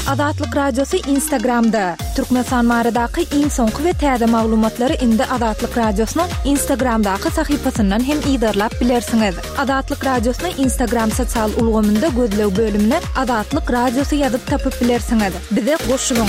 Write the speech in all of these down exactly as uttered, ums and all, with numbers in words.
Azatlyk Radiosu Instagramda. Türkmenistan maradaky iň soňky we täze maglumatlary indi Azatlyk Radiosynyň Instagramdaky sahypasyndan hem ýa-da bilersiňiz. Azatlyk Radiosynyň Instagram sosial ulgamynda gözlew bölümine Azatlyk Radiosu ýazyp tapyp bilersiňiz. Bize goşulyň.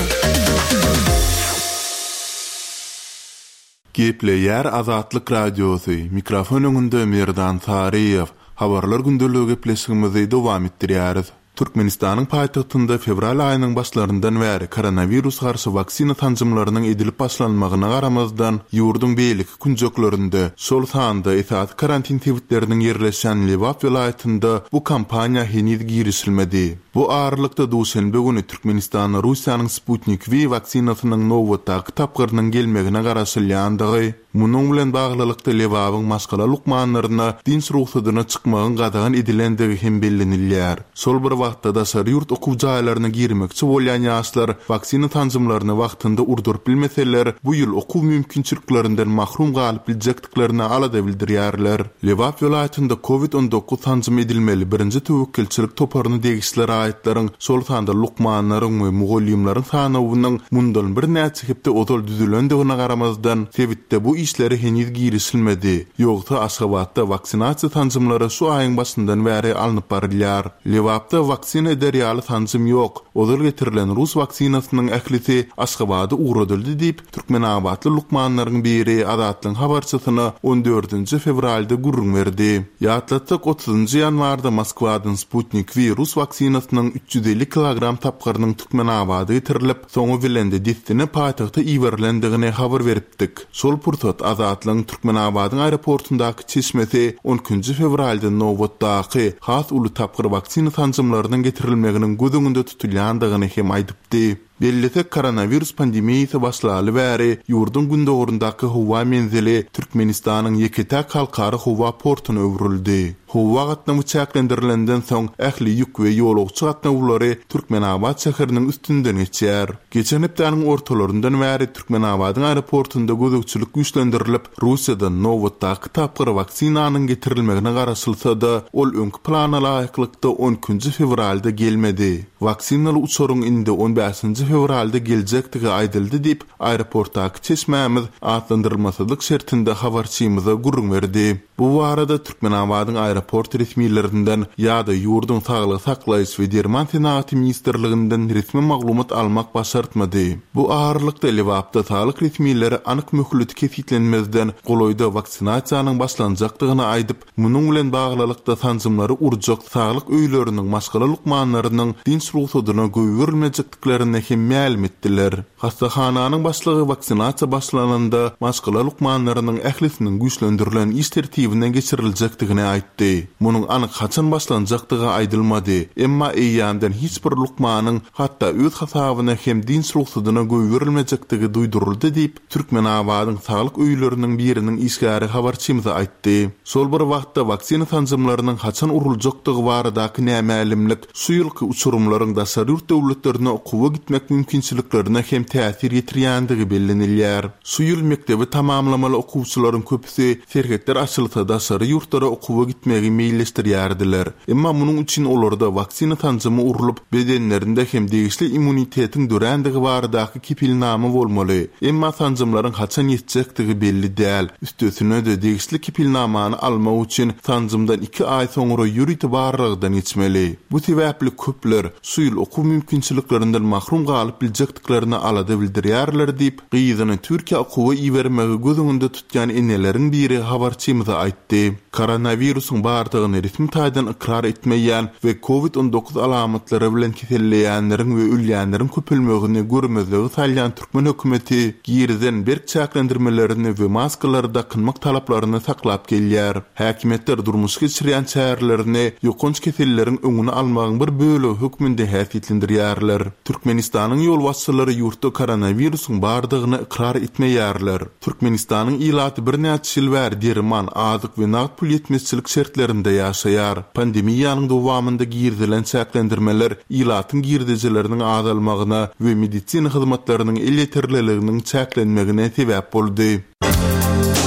Gepleýär Azatlyk Radiosu. Mikrofon öňünde Merdan Tariýew. Habarlar gündeligi gepleşigimizi dowam etdirýäris. Türkmenistanyň paýtagtynda fevral aýynyň başlaryndan bäri koronavirus garşy waksina tanjymlarynyň edilip başlanmagyna garamazdan ýurdun beýleki kunjoklarynda şol sanda etat karantin tebitleriniň ýerleşen Lewap welaýatynda bu kampaniýa henüz girişilmedi. Bu ağırlıkta duşenbe günü Türkmenistan Russiýanyň Sputnik V waksinasynyň Novotak tapgyrynyň gelmegine garaşylýandygy, munyň bilen baglylykda Lewapyň maskala lukmanlaryna dins ruhsatyna çykmagyň gadagan edilendigi hem bellenilýär. Şol bir wagtda da şaryurt okuwjaýlaryna girmekçi bolýan ýaşlar waksina tanjymlaryny wagtynda urdurup bilmeseler, bu ýyl okuw mümkinçiliklerinden mahrum galyp biljekdiklerini alada bildirýärler. Lewap welaýatynda covid on dokuz tanjym edilmeli birinji töwekkilçilik toparyny degişler aýtlaryň şol sanda lukmanlaryň we mugallimlaryň sanawynyň mundan bir näçe hepde odol düzülendigine garamazdan tebitde bu işleri henüz girişilmedi. Ýogsa Aşgabatda vaksinasiýa tanjymlary şu aýyň başyndan bäri alınıp barylýar. Lewapda vaksina ederýaly tanjym ýok. Odol getirilen Rus vaksinasynyň ählisi Aşgabatda uğradyldy diýip Türkmenabatly lukmanlaryň biri Azatlyň habarçysyna on dördünji fevralda gurrun berdi. Ýatlatsak otuzunji ýanwarda Moskwadan Sputnik V Rus vaksinasynyň üç yüz elli kilogram tapgyrynyň Türkmenabada getirilip, soňu bilende distine paýtagta iýerilendigine habar beripdik. Şol pursat Azatlyň Türkmenabadyň aeroportundaky çeşmesi on üçünji fevralda Novotdaky has uly tapgyr vaksina tanjymlarynyň getirilmeginiň gözüňünde tutulýandygyny hem aýdypdy. Bellese koronavirus pandemiýasy başlaly bäri ýurdun gündogurundaky howa menzili Türkmenistanyň Yeketak halkary howa portuny öwrüldi. Howa gatnamy çäklendirilenden soň ähli ýük we ýolagçy gatnawlary Türkmenabad şäheriniň üstünden geçýär. Geçen hepdeniň ortalaryndan bäri Türkmenabadyň aeroportunda gözükçilik güýçlendirilip, Russiýadan Novotak tapgyr vaksinanyň getirilmegine garaşylsa-da, ol öňki plana laýyklykda on üçünji fevralda gelmedi. Vaksinaly uçuryň indi on beşinji fevralda geljekdigi aýdyldy diýip aeroportdaky çeşmämiz atlandyrylmasylyk şertinde habarçymyza gurrun berdi. Bu barada Türkmenabadyň aeroport resmiýetlerinden ýa-da ýurdun saglyk saklaýyş we derman senaty ministrliginden resmi maglumat almak başartmady. Bu ağırlykda Lewapda saglyk resmiýetleri anyk möhlet kesitlenmezden goloýda vaksinasiýanyň başlanjakdygyny aýdyp, munyň bilen baglylykda tanjymlary urjak saglyk öýleriniň maskala lukmanlarynyň dins ruhsatyna göýürilmejekdiklerini hem ma'lum etdiler. Hastahananyň başlygy vaksinasiýa başlananda maskala lukmanlarynyň ählisiniň güýçlendirilen iş tertibinden geçiriljekdigini aýtdy. Munyň anyk haçan başlanjakdygy aýdylmady. Emma eýýänden hiç bir lukmanyň hatda öz hasabyna hem dins ruhsatyna göýürilmejekdigi duýduruldy diýip Türkmenabadyň saglyk öýleriniň biriniň işgäri habarçymyza aýtdy. Şol bir wagtda vaksina tanjymlarynyň haçan uruljakdygy baradaky nämälimlik şu ýylky uçurumlaryň da şaryurt döwletlerine okuwa gitmek mümkinçiliklerine hem täsir ýetirýändigi bellenilýär. Şu ýyl mektebi tamamlamaly okuwçylaryň köpüsi serhetler açylsa da şary ýurtlara okuwa gitmegi meýilleşdirýärdiler. Emma munyň üçin olarda vaksina tanjymy urulup, bedenlerinde hem degişli immunitetiň dörendigi baradaky kipilnama bolmaly. Emma tanjymlaryň haçan ýetjekdigi belli däl. Üstesine de degişli kipilnamany almak üçin tanjymdan iki aý soňra ýüriti barlygydan geçmeli. Bu sebäpli köpler şu ýyl okuw mümkinçiliklerinden mahrum galyp biljekdiklerini alada bildirýärler diýip gyýyzyny Türkiýe okuwa iýermegi gözüňünde tutýan eneleriň biri habarçymyza aýtdy. Koronavirusyň bardygyny resmi taýdan ikrar etmeýän we covid on dokuz alamatlary bilen keselleýänleriň we ölýänleriň köpelmegini görmezligi salýan Türkmen hökümeti girden berk çäklendirmelerini we maskalarda kynmak talaplaryny saklap gelýär. Häkimetler durmuş geçirýän çärlerini ýokunç keselleriň öňüni almagyň bir böle hökmünde häsiýetlendirýärler. Türkmenistanyň ýol başçylary ýurtda koronavirusyň bardygyny ikrar etmeýärler. Türkmenistanyň ilaty bir näçe ýyl bäri derman, azyk we nagt pul ýetmezçilik şertlerinde ýaşaýar. Pandemiýanyň dowamında girdilen çäklendirmeler ilatyň girdijileriniň azalmagyna we medisina hyzmatlarynyň el ýetirliliginiň çäklenmegine sebäp boldy.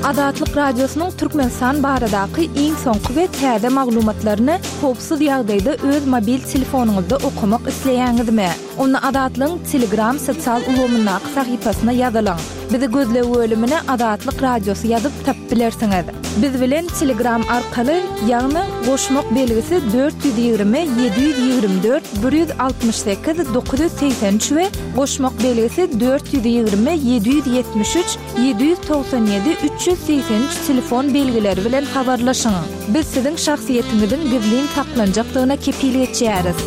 Adatlyk Radiosynyň Türkmenistan baradaky iň soňky we täze maglumatlaryny howpsuz ýagdaýda öz mobil telefonuňyzda okumak isleýäňizmi? Onu Adatlyň Telegram sosial ulgamyna sahypasyna ýazylaň. Bizi gözlegi bölümine Adatlyk Radiosy ýazyp tap bilersiňiz. Biz bilen Telegram arkaly ýagny goşmak belgisi dört yüz ýygrimi yedi yüz ýygrimi dört bir yüz altymyş sekiz dokuz yüz seksen üç we goşmak belgisi dört yüz ýygrimi yedi yüz ýetmiş üç yedi yüz toksan ýedi üç yüz seksen üç telefon belgileri bilen habarlaşyň. Biz siziň şahsiýetiňizin gizlin saklanjakdygyna kepillik etýäris.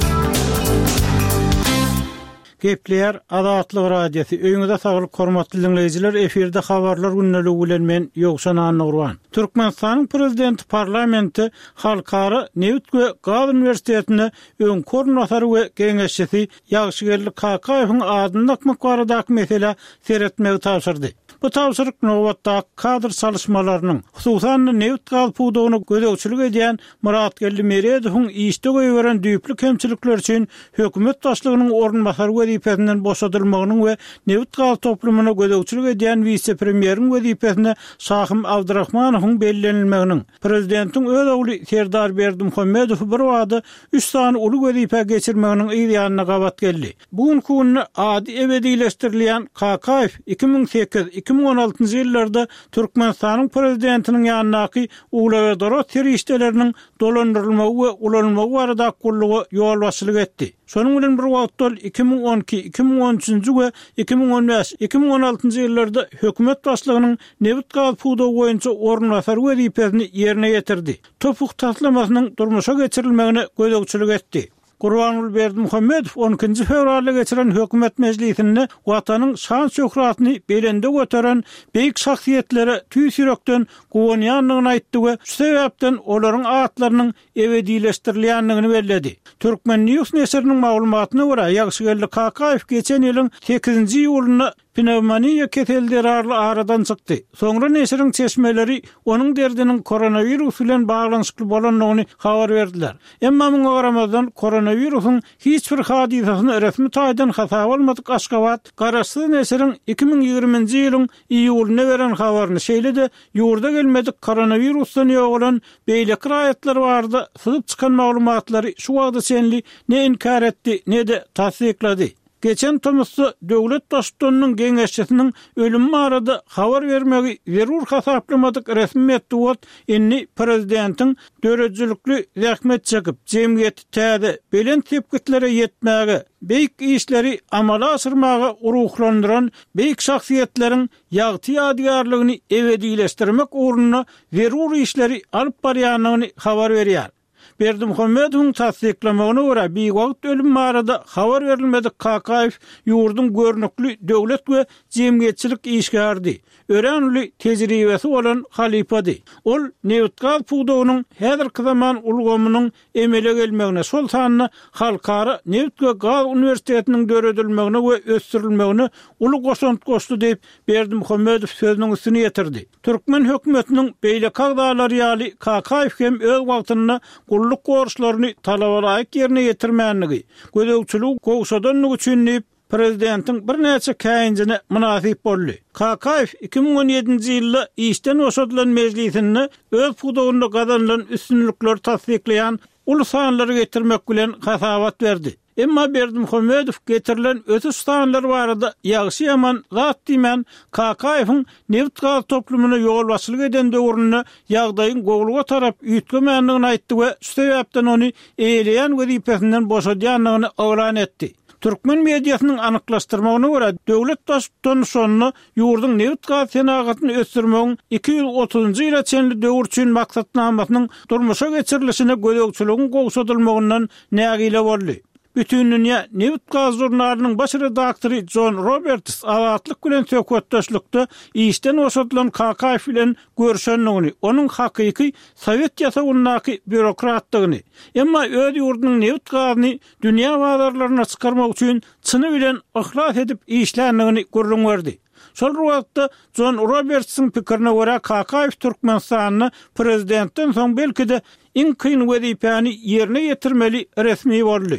Gepler Adatlyk Radiosu. Öňüňizde saglyk hormatly dinleýijiler, eferde habarlar günneligi bilen men Ýogşan Annurwan. Türkmenistanyň prezidenti parlamenti halkara Newt we Gaz Üniversitetine öň koordinatör we geňeşçisi Ýagşygerli Kakaýewiň adyny akmak baradaky mesele seretmegi tapşyrdy. Bu tapşyryk nowatda kadr çalışmalarının hususan Newt gaz puwdugyny gözegçilik edýän Muratgelli Meredowyň işde goýberen düýpli kemçilikler üçin hökümet başlygynyň ornbasary wezipesinden boşadylmagynyň we Newt gaz toplumyna gözegçilik edýän vice-premieriň wezipesine Şahym Abdurrahmanowyň bellenilmeginiň prezidentiň öz ogly Serdar Berdimuhammedow bir wada üç sany uly wezipe geçirmeginiň ýadyna gabat geldi. Bugun kunny ady ebedileşdirilýän Kakaýew iki ming sekiz iki ming on altyncı ýyllarda Türkmenistanyň prezidentiniň ýanynaky ugla we dorot terişdeleriniň dolandyrylmagy we ulanmagy barada kullugy ýol başlyk etdi. Şonuň bilen bir wagtda iki ming on iki iki ming on üçinji we iki ming on beş iki ming on altyncı ýyllarda hökümet başlygynyň Newt gaz puwdugy boýunça ornbasary wezipesini ýerine ýetirdi. Topuk taslamasynyň durmuşa geçirilmegine gözegçilik etdi. Gurbanuly Berdimuhammedow on ikinji fevralda geçiren hökümet meclisinde watanyň şan şöhratyny belende götüren beýik şahsiýetlere tüýs ýürekden gowanýanlygyny aýtdy we şu sebäpden olaryň atlarynyň ebedileşdirilýänligini belledi. Türkmen News nesriniň maglumatyna görä Ýagşygerli Kakaýew geçen ýylyň sekizinji ýylyna pnevmoniýa keselleri aradan çykdy. Soňra nesriň çeşmeleri onuň derdiniň koronavirus bilen baglanyşykly bolanlygyny habar berdiler. Emma muňa garamazdan koronavirusyň hiç bir hadisasyny resmi taýdan hasap almadyk Aşgabat garaşsyz nesriň iki ming ýygrimiňji ýylyň iýulyna beren habaryny şeýle-de ýurda gelmedik koronavirusdan ýoğulan beýleki raýatlar bardy. Syzyp çykan maglumatlary şu wagda senli ne inkar etdi ne de tasdiklady. Geçen Tomusda döwlet başlygynyň geňeşçisiniň ölümi barada habar bermegi zerur hasaplamadyk resmi metod inni prezidentiň döredjilikli zähmet çekip jemgyýeti täze belen tepkitlere ýetmäge beýik işleri amala asyrmaga uruhlandyran beýik şahsiýetleriň ýagty ýadygarlygyny ebedileşdirmek ugruna zerur işleri alyp barýanyny habar berýär. Berdimuhammedowyň tasdiklamagyna görä bir wagt ölüm barada habar berilmedik Kakaýew ýurdun görnükli döwlet we jemgyýetçilik işgärdi. Örenli tejribesi olan halifady. Ol Newt gaz puwdugynyň häzirki zaman ulgamynyň emele gelmegine şol sanyna halkara Newt gaz üniversitetiniň döredilmegine we ösdürilmegine uly goşant goşdy diýip Berdimuhammedow sözüniň üstüne ýetirdi. Türkmen hökümetiniň beýle kagdalary ýaly Kakaýew hem öz wagtyna gulluk gorşlaryny talabalaýyk ýerine ýetirmänligi, gözegçilik gowşadanlygy üçin prezidentiň bir näçe käýinjine münasip boldy. Kakaýew iki ming on ýedinji ýylda işden boşadylan meclisinde öz puwdugyna gazanylan üstünlikler tasdikleýän uly sanlary getirmek bilen hasabat berdi. Emma Berdimuhammedow getirilen ötüş sanlary barada ýagşy ýaman zat diýmän Kakaýewiň Newt gaz toplumyna ýol başlyk eden döwrüne ýagdaýyň gowluga tarap ýitgemänligini aýtdy we şu sebäpden ony eýleýän wezipesinden boşadýanlygyny oglan etdi. Türkmen mediasynyň anyklaşdyrmagyna görä döwlet başlygynyň sonuna ýurdun Newt gaz senagatyny ösdürmegiň iki yüz otuzunji ýyla çenli döwür üçin maksatnamasynyň durmuşa geçirilişine gözegçiligin gowşadylmagyndan nägile boldy. Bütün dünya Newt gaz jurnalynyň baş redaktory John Roberts Adatlyk bilen söhbetdeşlikde işden boşadylan Kakaýew bilen görüşenligini, onuň hakyky Sowet ýasagynyňky bürokratlygyny, emma öz ýurdunyň Newt gazyny dünýä bazarlaryna çykarmak üçin çyny bilen ihlas edip işlänligini görüň berdi. Şol wagtda John Robertsyň pikirine görä Kakaýew Türkmenistanyny prezidentden soň belki de iň kyn wezipäni ýerine ýetirmeli resmi boldy.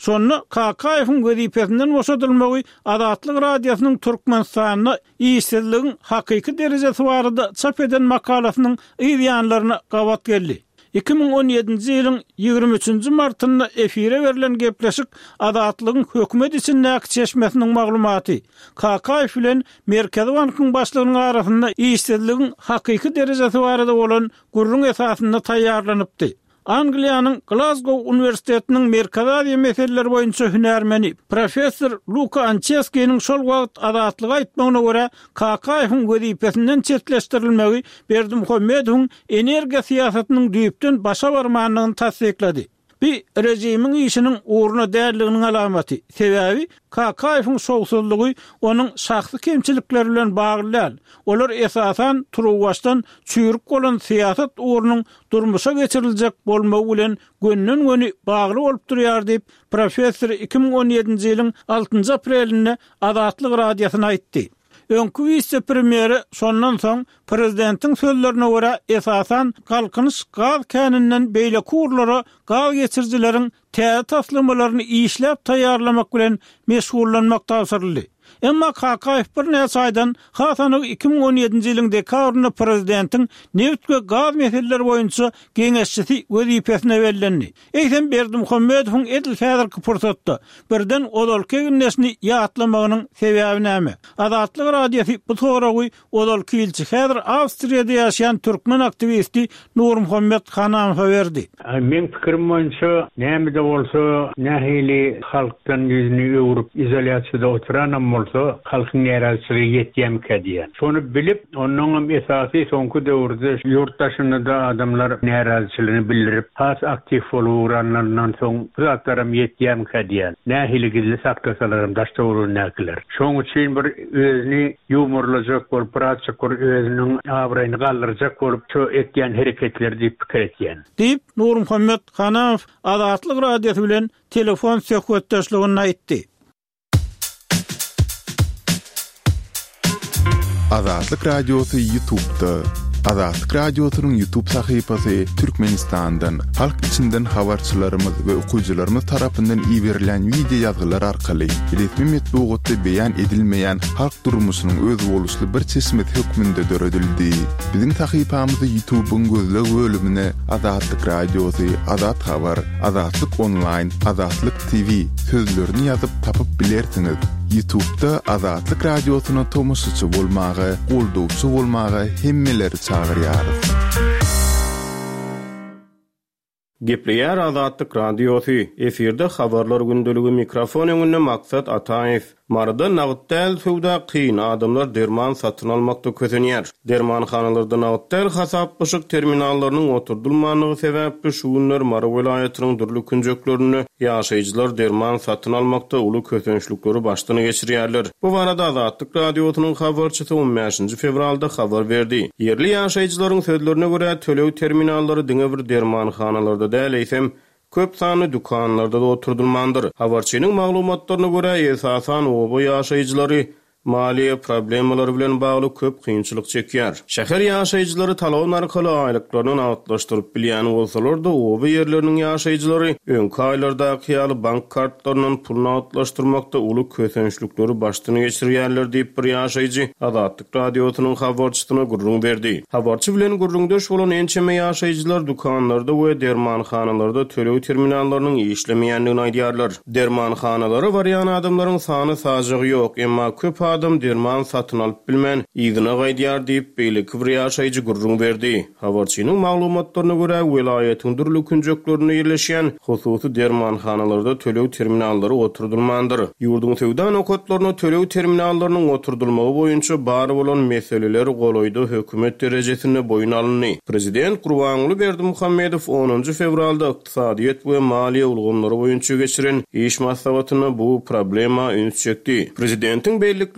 Sonra K K F'ın wezipesinden boşadylmagy Adatlyk radiosynyň Türkmenistanyna iýsizligiň hakyky derejesi barada çap eden makalasynyň ýa-ýanlaryna gawat geldi. iki bin on ýedinji ýylyň ýygrimi üçünji martynda efire berilen gepleşik Adatlygyň hökümet içindäki çeşmesiniň maglumaty K K F bilen Merkezi Bankyň başlygynyň arasynda iýsizligiň hakyky derejesi barada bolan gurrun esasynda taýýarlanypdy. Angliýanyň Glasgow Universitetiniň Merkezi meseleleri boýunça hünärmeni professor Luka Anceski'niň şol wagt adatlyk aýtmagyna görä K K F'ın wezipesinden çetleşdirilmegi Berdimuhammedowyň energiýa siýasatynyň düýpden başa barmanlygyny tasdiklady. Bir rejimiň işiniň uğruna därliginiň alamaty. Sebebi K K F'ın şowsuzlygy onun şahsy kemçilikleri bilen bagly. Olar esasan turwaşdan çüýrük bolan siýasat uğrunyň durmuşa geçiriljek bolmagy bilen gönnün göni bagly bolup durýar diýip professor iki bin on ýedinji ýylyň altynjy aprelinde Adatlyk radiosyna aýtdy. Öňkü vice-premieri sondan soň prezidentiň sözlerine görä esasan kalkynyş gaz käninden beýle kurlara gaz geçirjileriň täze taslymalaryny işläp taýýarlamak bilen meşgullanmak tapşyryldy. Emma K K F bir näçe aýdan hasany iki bin on ýedinji ýylyň dekabrynda prezidentiň neft we gaz meseleleri boýunça geňeşçisi wezipesine berilendi. Eýsem Berdimuhammedowyň edil häzirki pursatda birden odalky günnesini ýatlamagynyň sebebi näme? Adatlyk radiosy bu soragy odalky ilçi häzir Awstriýada ýaşaýan türkmen aktivisti Nurmuhammed Hanamowa berdi. Men pikirim boýunça näme de bolsa nähili halkdan ýüzüni öwrüp izolýasiýada oturan bolsa halkyň näraçylygy ýetýän kädiýär. Şonu bilip, onuň esasy soňky döwürde ýurtdaşyny da adamlar näraçylygyny bildirip, has aktiv bolýanlardan soň zatlarym ýetýän kädiýär. Nähili gizli sakdasalarym daşdawrun näkiler. Şoň üçin bir özüni ýumurlajak bolup, praçak bolup, özüniň abraýyny galdyrjak bolup, şu etýän hereketler diýip pikir etýän. Diýip Nurmuhammed Hanamow Adatlyk radiosy bilen telefon söhbetdeşligini aýtdy. Adatlyk radiosu YouTube'da. Adatlyk radiosynyň YouTube sahypasy Türkmenistandan, halk içinden habarçylarymyz we okuwçylarymyz tarapyndan iýerilen video ýazgylar arkaly resmi metbuatda beýan edilmeýän halk durmuşynyň öz boluşly bir çeşmet hökmünde döredildi. Biziň sahypamyzy YouTube'un gözleg bölümine Adatlyk radiosu, Adat habar, Adatlyk online, Adatlyk T V sözlerini ýazyp tapyp bilersiňiz. YouTube'da Adatlyk radiosyna tomoşçy bolmagy, goldowçy bolmagy hemmeleri çağırýar. Gepleýär Adatlyk radiosy. Efirde habarlar gündeligi mikrofon öňünde Maksat Ataýew. Marada nagtdäl suwda kyn adamlar derman satyn almakda közenýär. Dermanhanalarda nagtdäl hasap pyşyk terminallarynyň oturdylmanlygy sebäpli şu günler Mara welaýatynyň durly künjeklerini ýaşaýjylar derman satyn almakda uly közençlikleri başlyny geçirýärler. Bu barada Adatlyk radiosynyň habarçysy on beşinji fevralda habar berdi. Yerli ýaşaýjylaryň sözlerine görä tölew terminallary diňe bir dermanhanalarda däleýsem köp sany dukanlarda da oturdylmandyr. Habarçynyň maglumatlaryna görä esasan oba ýaşaýjylary maliýe problemleri bilen bagly köp kynçylyk çekýär. Şäher ýaşaýjylary talaw arkaly aýlyklaryny awtlaşdyryp bilýän bolsalar da oba ýerleriniň ýaşaýjylary öňki aýlardaky ýaly bank kartlarynyň puluny awtlaşdyrmakda uly kösençlikleri başlyny geçirýärler diýip bir ýaşaýjy Adatlyk radiosynyň habarçysyna gurrun berdi. Habarçy bilen gurrundaş bolan ençeme ýaşaýjylar dukanlarda we dermanhanalarda tölew terminallarynyň işlemeýändigini aýdýarlar. Dermanhanalary barýan adamlaryň sany sajagy ýok, emma köp adam derman satyn alyp bilmän ýygyna gaýdýar diýip beýle bir ýaşaýjy gurrun berdi. Habarçynyň maglumatlaryna görä welaýatyň durly künjeklerine ýerleşýän hususy dermanhanalarda tölew terminallary oturdylmandyr. Ýurdun sewda okatlaryna tölew terminallarynyň oturdylmagy boýunça bary bolan meseleler golaýdy hökümet derejesinde boyun alındy. Prezident Gurbanguly Berdimuhammedow onunju fevralda ykdysadyýet we maliýe ulgamlary boýunça geçiren iş maslahatyna bu problema üns çekdi. Prezidentiň bellikleri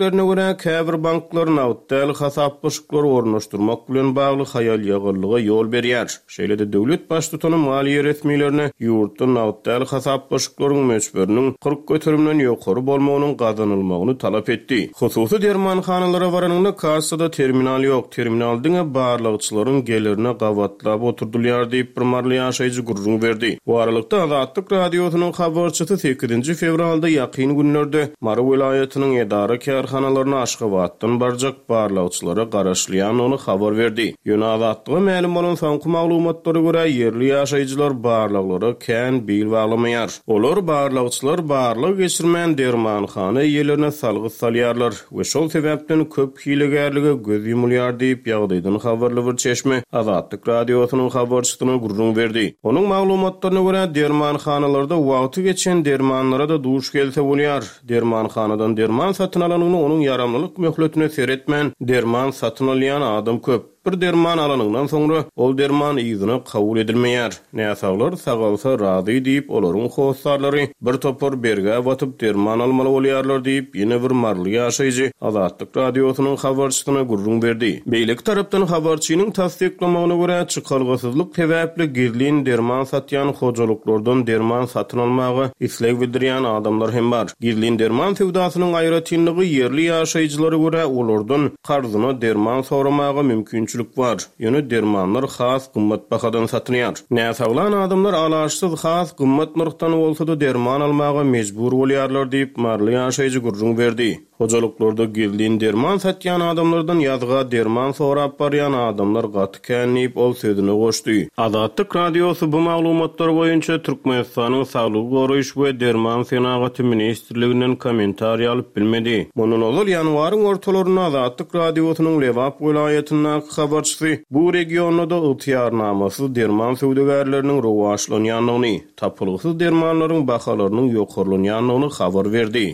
beýliklerine görä käbir banklar nawtdäl hasaplaşyklar ornaşdyrmak bilen bagly hayal ýagyrlyga ýol berýär. Şeýle-de döwlet baş tutany maliýe resmiýlerini ýurtda nawtdäl hasaplaşyklaryň meşberiniň kırk götürümden ýokary bolmagynyň gazanylmagyny talap etdi. Hususy dermanhanalara baranyňda kassada terminal ýok, terminaldyň barlygçylaryň gelirini gawatlap oturdylýar diýip bir marly ýaşaýjy gurrun berdi. Bu aralykda Azatlyk radiosynyň habarçysy sekizinji fevralda ýakyn günlerde Mara vilayatynyň edara kärhanalaryna Aşgabatdan barjak barlygçylara garaşlyan ony habar berdi. Ýöne Azatlyga ma'lum bolan soňky maglumatlary görä ýerli ýaşaýjylar barlyklary kän bil baglamaýar. Olar barlygçylar barlyk geçirmän dermanhana ýerlerine salgy salýarlar we şol sebäpden köp hilegärlige göz ýumulýar diýip ýagdaýdan habarly bir çeşme Azatlyk radiosynyň habarçysyna gurrun berdi. Onuň maglumatlaryna görä dermanhanalarda wagty geçen dermanlara da duş gelse bolýar. Dermanhanadan derman satyn alanyny onuň yaramlylyk möhletine seretmän derman satyn alýan adam köp. Bir derman alanyňdan soňra ol derman ýygyna kabul edilmeýär. Näsaglar sagalsa razy diýip olaryň howsarlary bir topor berge batyp derman almaly bolýarlar diýip ýene bir marly ýaşaýjy Azatlyk radiosynyň habarçysyna gurrun berdi. Beýlik tarapdan habarçynyň tasdiklamagyna görä çykalgysyzlyk sebäpli gizlin derman satýan hojalyklardan derman satyn almagy isleg bildirýän adamlar hem bar. Gizlin derman sewdasynyň aýratynlygy ýerli ýaşaýjylary görä olardan qarzyna derman soramagy mümkin var. Ýöne dermanlar has gymmat bahadan satynýar. Näsaglan adamlar alaşsyz has gymmat nurkdan bolsa-da derman almaga mejbur bolýarlar diýip marly ýaşaýjy gurrun berdi. Hojalyklarda gizlin derman satýan adamlardan ýazga derman sorap barýan adamlar gaty känip ol sözüne goşdy. Azatlyk radiosy bu maglumatlar boýunça Türkmenistanyň saglyk goraýyş we derman senagaty ministrliginden kommentariýa alyp bilmedi. Munun ol ýanwaryň ortalaryna Azatlyk radiosynyň Lewap vilayatynyň habarçysy bu regionda ýarnamasy derman söwdegärleriniň rowaşlanýanyny, tapylgysyz dermanlaryň bahalarynyň ýokarlanýanyny habar berdi.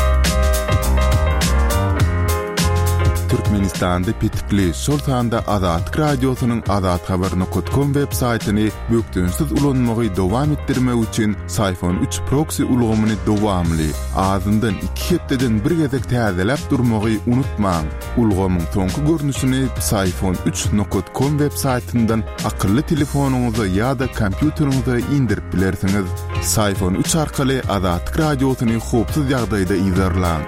Türkmenistanda pitipli Sultanda Azatlyk radiosynyň azat habaryny nokta com web saytyny bökdünsiz ulanmagy dowam etdirmek üçin Sayfon üç proxy ulgamyny dowamly azyndan iki hepdeden bir gezek täzeläp durmagy unutmaň. Ulgamyň soňky görnüşini Sayfon üç nokta com web saytyndan akylly telefonuňyza ýa-da kompýuteriňize indirip bilersiňiz. Sayfon üç arkaly Azatlyk radiosyny howpsuz ýagdaýda izlerläň.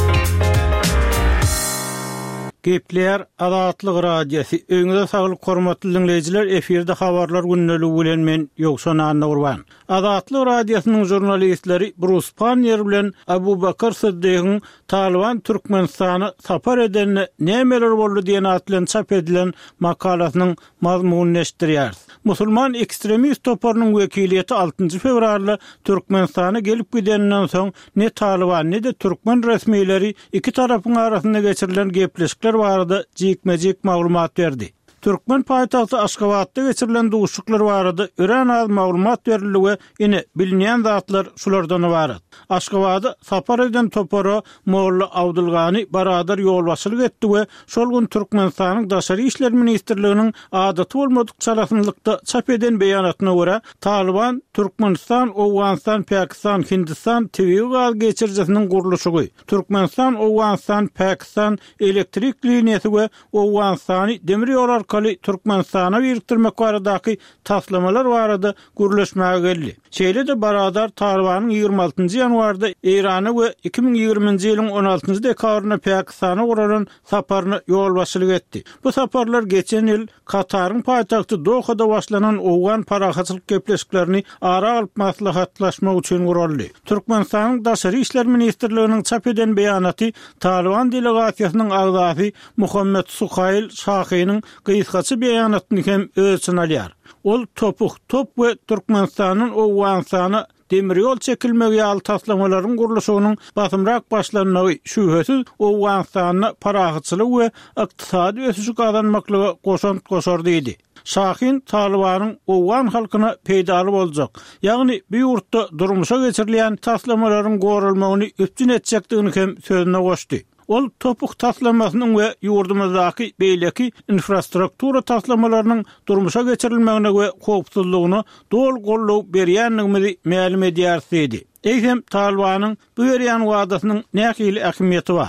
Gepler Azatlyk radiosu. Öňüňizde saglyk hormatly dinleýijiler, efirde habarlar günneligi bilen men Ýogsan Annurwan. Azatlyk radiosynyň jurnalistleri Bruce Panyer bilen Abu Bakar Siddiqyň Taliban Türkmenistany sapar edenine nämeler boldy diýen atlan çap edilen makalasynyň mazmunyny eşitdirýär. Musulman ekstremist toparynyň wekiliýeti altynjy fevralda Türkmenistana gelip gidenden soň ne Taliban ne de Türkmen resmiýetleri iki tarapyň arasynda geçirilen gepleşikler barada jikmejik maglumat berdi. Türkmen paýtagty Aşgabatda geçirilen duşuklar barada ören az maglumat berildi we ine bilinýän zatlar şulardan ibaret. Aşgabatda sapar eden topara Molla Abdulgany baradar ýolbaşçylyk etdi we şol gün Türkmenistanyň daşary işler ministrliginiň adaty bolmadyk çarasynlykda çap eden beýanatyna görä Taliban Türkmenistan, Awganistan, Pakistan, Hindistan T V gaz geçirjisiniň gurulşygy, Türkmenistan, Awganistan, Pakistan elektrik liniýasy we Awganistany demir ýol arkaly Türkmenistana biriktirmek baradaky taslamalar barada gürleşmäge geldi. Şeýle-de baradar Talibanyň ýygrima altynjy ýanwarda Irany we iki ming ýygrymynjy ýylyň on altynjy dekabrynda Pakistana guraran saparyny ýolbaşçylyk etdi. Bu saparlar geçen ýyl Kataryň paýtagty Dohada başlanan Owgan parahatçylyk gepleşiklerini ara alyp maslahatlaşmak üçin guruldy. Türkmenistanyň daşary işler ministrliginiň çap eden beýanaty Taliban delegasiýasynyň agzasy Muhammed Suhail Şahynyň gysgaça beýanatyny hem ölçün alýar. Ol topuk top we Türkmenistanyň Awganistana demir ýol çekilmegi ýaly taslamalaryň gurulşynyň basymrak başlanmagy şübhesiz Awganistanyň parahatçylyk we ykdysady ösüşi gazanmaklyga goşant goşar diýdi. Şahyn Talibanyň Owgan halkyna peýdaly boljak. Ýagny bu ýurtda durmuşa geçirilýän taslamalaryň gorulmagyny üstün etjekdigini hem sözüne goşdy. Ol topuk taslamasynyň we ýurdumyzdaky beýleki infrastruktura taslamalarynyň durmuşa geçirilmegine we howpsuzlygyny dol gollaw berýänligini ma'lum edýär dedi. Eýsem Talibanyň bu berýän wadasynyň nähili ähmiýeti bar.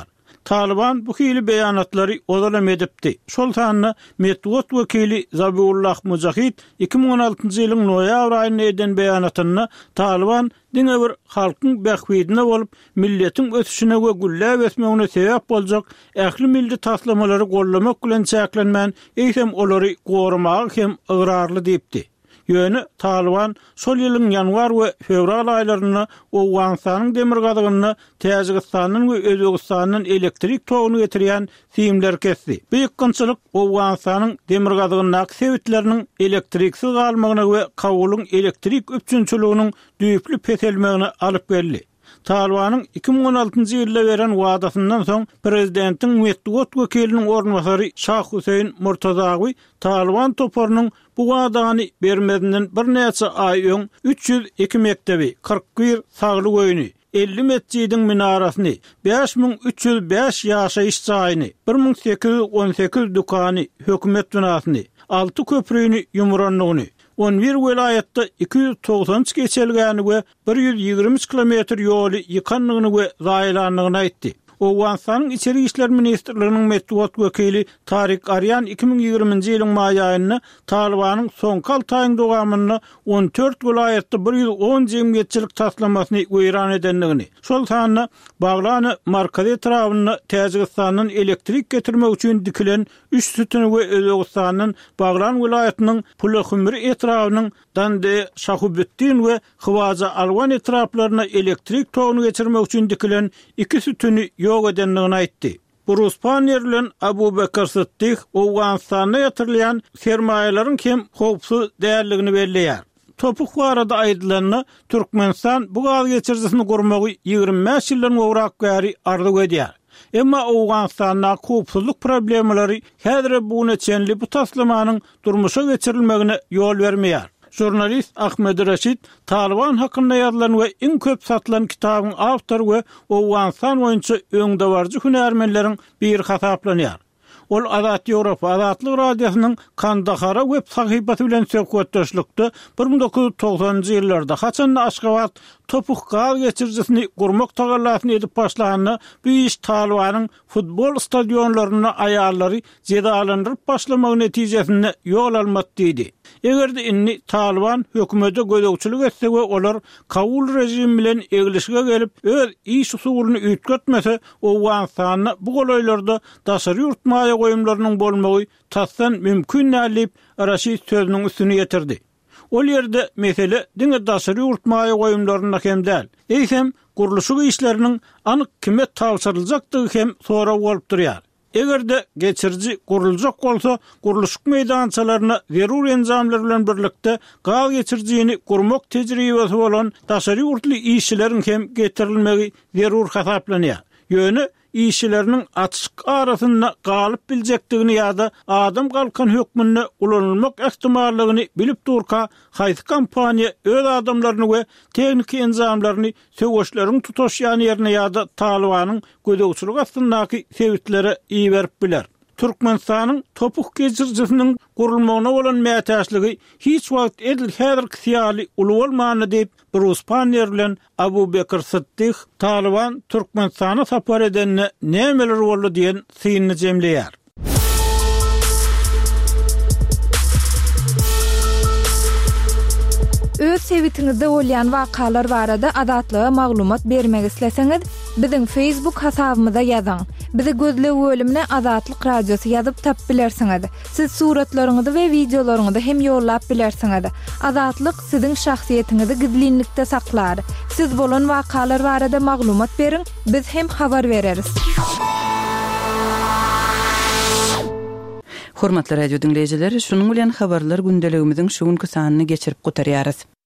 Taliban bu hili beýanatlary odalam edipdi. Şol sanny Medwat wekili Zabiullah Mujahid iki bin on altyncy ýylyň noýabr aýyna eden beýanatyny Taliban diňe bir halkyň bähwidine bolup milletiň ötüşine we güllä ösmegine sebäp boljak ähli milli taslamalary gollamak bilen çäklenmän eýsem olary gorumak hem ıgrarly diýipdi. Ýöne Taliban şol ýylyň ýanwar we fevral aýlaryna Owganstanyň demir gadygyny Täjikistanyň we Özbegistanyň elektrik toguny getirýän siýimler kesdi. Büýük kynçylyk Owganstanyň demir gadygynyň sebitleriniň elektriksiz galmagyna we kabulyň elektrik üçünçülüginiň düýüplü petelmegine alyp geldi. Talibanyň iki bin on altyncy ýylda beren wagdasyndan soň prezidentiň Medwat wekiliniň ornbasary Şah Huseyn Murtazawy Taliban toparynyň bu wagdany bermedinden bir näçe aý öň üç ýüz iki mektebi, kırk bir saglyk öýüni, elli mescidiň minarasyny, beş bin üç ýüz beş ýaşaýyş jaýyny, bir bin sekiz ýüz on sekiz dukany, hökümet binasyny, alty köprüýni ýumranlygyny, on bir vilayetde iki yüz doksan üç geçelgäni we bir yüz ýigirmi üç kilometr ýoly ýykanlygyny we zaýlanlygyny aýtdy. Owganstanyň içeri işler ministrliginiň Medwat wekili Tarik Aryan iki bin ýigirminji ýylyň maý aýyny Talibanyň soňky alty aýyň dowamyny on dört vilayetde bir yüz on jemgyýetçilik taslamasyny öýran edenligini, şol sany baglany markazy etrawyny Täjikistanyň elektrik getirmek üçin dikilen üç sütüni we Özbegistanyň baglan vilayatynyň Pulahymry etrawynyň Dande, Şahubetdin we Hıwaza Alwan etraplaryna elektrik toguny geçirmek üçin dikilen iki sütüni ýok edenligini aýtdy. Ruspanyer bilen Abu Bekir Siddiq Owganstana ýatyrylýan sermaýalaryň hem howpsuz däldigini belleýär. Topuk barada aýdylanyny Türkmenistan bu gaz geçirjisini gurmagy ýygrimi beş ýyldan gowrak gäri arzu edýär. Emma Owganstanyň howpsuzlyk problemleri häzir bu neçenli bu taslamanyň durmuşa geçirilmegine ýol bermeýär. Jurnalist Ahmed Raşid Taliban hakynda ýazylan we iň köp satylan kitabyň awtory we Owganstan boýunça öňde barjy hünärmenleriň biri hasaplanýar. Ol Azat Ýewropa Azatlyk radiosynyň Kandahara web sahypasy bilen söhbetdeşlikde bir bin dokuz yüz togsanjy ýyllarda haçan Aşgabat topuk gaz geçirjisini gurmak tagallasyny edip başlanyny bu iş Talibanyň futbol stadionlaryna aýallary jedalandyryp başlamagy netijesinde ýol almat diýdi. Egerde inni Taliban hökümete gödökçülük etse we olar kabul rejimi bilen eglişige gelip öz iş usulyny üýtgetmese Owganstanyny bu golaýlarda daşary ýurtmaýa goýumlarynyň bolmagy tasdan mümkin nädip Raşid sözüniň üstüne getirdi. Ol ýerde mesele diňe daşary ýurtmaýa goýumlaryna hem däl. Eýsem guruluşy işleriniň anyk kime tapşyryljakdygy hem sora bolup durýar. Egerde geçirji guruljak bolsa, guruluşyk meýdançalaryna zerur enzamlar bilen birlikde gaz geçirjini gurmak tejribesi bolan daşary ýurtly işçileriň hem getirilmegi zerur hasaplanýar. Ýöne işçileriniň açyk arasynda galyp biljekdigini ýa-da adam galkan hökmünde ulanylmak ähtimallygyny bilip durka haýsy kompaniýa öz adamlaryny we teknik enzamlaryny söwüşleriň tutaşýan ýerine ýa-da Talibanyň gödökçülük astyndaky sebitlere iý berip biler. Türkmenistanyň topuk geçirjisiniň gurulmagyna bolan mätäçligi hiç wagt edil häzirki syýaly uly bolmany diýip Ruspanyer bilen Abu Bekir Siddiq Taliban Türkmenistana sapar edenine nämeler boldy diýen syny jemleýär. Öz sebitiňizde bolýan wakalar barada adatlyga maglumat bermek isleseňiz, biziň Facebook hasabymyza ýazyň. Bizi gözle bölümine Azatlyk Radiosu ýazyp tap bilersiňiz. Siz suratlaryňyzy we videolaryňyzy hem ýollap bilersiňiz. Azatlyk siziň şahsiýetiňizi gizlinlikde saklar. Siz bolan wakalar barada maglumat beriň, biz hem habar bereriz. Hormatly radio dinleýijiler, şunuň bilen habarlar gündeligimiziň şu günkü sanyny geçirip gutarýarys.